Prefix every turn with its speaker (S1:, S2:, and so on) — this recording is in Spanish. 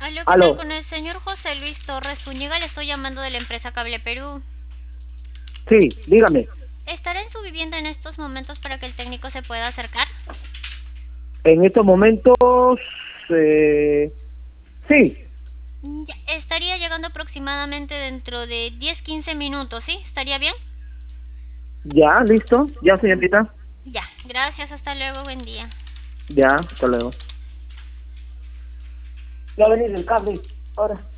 S1: Aló, ¿qué tal
S2: Aló,
S1: con el señor José Luis Torres Zúñiga? Le estoy llamando de la empresa Cable Perú.
S2: sí, dígame.
S1: ¿Estará en su vivienda en estos momentos para que el técnico se pueda acercar?
S2: En estos momentos, sí,
S1: Ya, estaría llegando aproximadamente dentro de 10-15 minutos, ¿sí? ¿Estaría bien?
S2: ya, listo, ya, señorita,
S1: Ya, gracias, hasta luego, buen día.
S2: ya, hasta luego. Ya venir el cable, ahora.